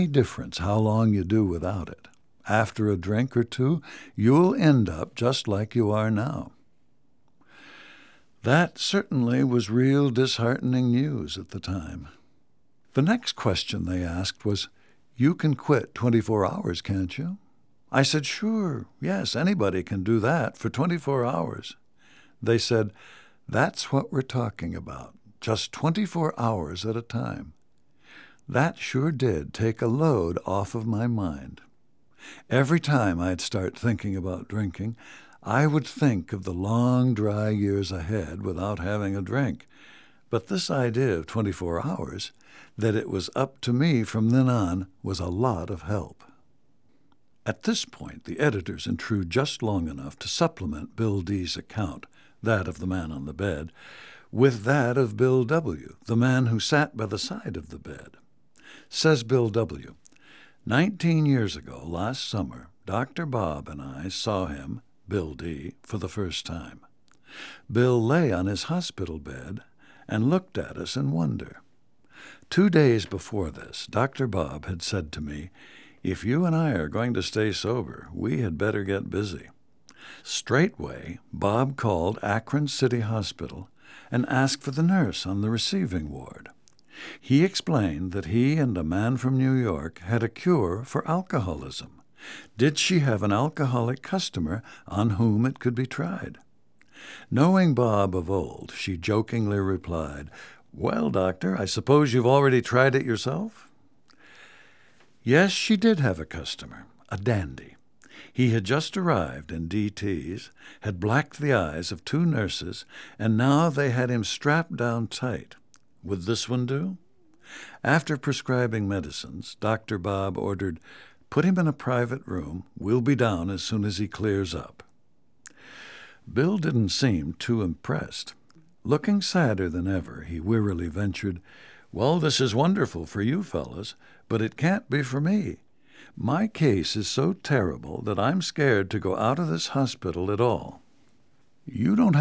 difference how long you do without it. After a drink or two, you'll end up just like you are now. That certainly was real disheartening news at the time. The next question they asked was, "You can quit 24 hours, can't you?" I said, "Sure, yes, anybody can do that for 24 hours. They said, "That's what we're talking about, just 24 hours at a time." That sure did take a load off of my mind. Every time I'd start thinking about drinking, I would think of the long, dry years ahead without having a drink. But this idea of 24 hours, that it was up to me from then on, was a lot of help. At this point, the editors intrude just long enough to supplement Bill D's account, that of the man on the bed, with that of Bill W., the man who sat by the side of the bed. Says Bill W., 19 years ago, last summer, Dr. Bob and I saw him, Bill D., for the first time. Bill lay on his hospital bed and looked at us in wonder. 2 days before this, Dr. Bob had said to me, "If you and I are going to stay sober, we had better get busy." Straightway, Bob called Akron City Hospital and asked for the nurse on the receiving ward. He explained that he and a man from New York had a cure for alcoholism. Did she have an alcoholic customer on whom it could be tried? Knowing Bob of old, she jokingly replied, "Well, doctor, I suppose you've already tried it yourself?" Yes, she did have a customer, a dandy. He had just arrived in DT's, had blacked the eyes of 2 nurses, and now they had him strapped down tight. Would this one do? After prescribing medicines, Dr. Bob ordered, "Put him in a private room. We'll be down as soon as he clears up." Bill didn't seem too impressed. Looking sadder than ever, he wearily ventured, "Well, this is wonderful for you fellas, but it can't be for me. My case is so terrible that I'm scared to go out of this hospital at all. You don't